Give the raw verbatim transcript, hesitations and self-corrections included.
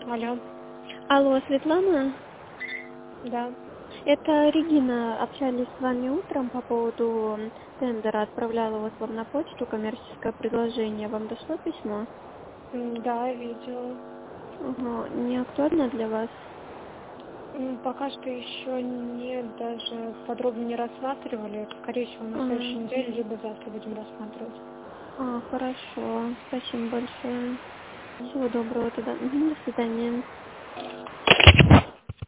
Алло. Алло, Светлана? Да. Это Регина. Общались с вами утром по поводу тендера. Отправляла вас вам на почту коммерческое предложение. Вам дошло письмо? М, Да, видела. Ага. Не актуально для вас? М, Пока что еще нет, даже подробно не рассматривали. Скорее всего, на следующей А, неделе, либо завтра будем рассматривать. а, хорошо. Спасибо большое. Всего доброго тогда. Мгм, до свидания.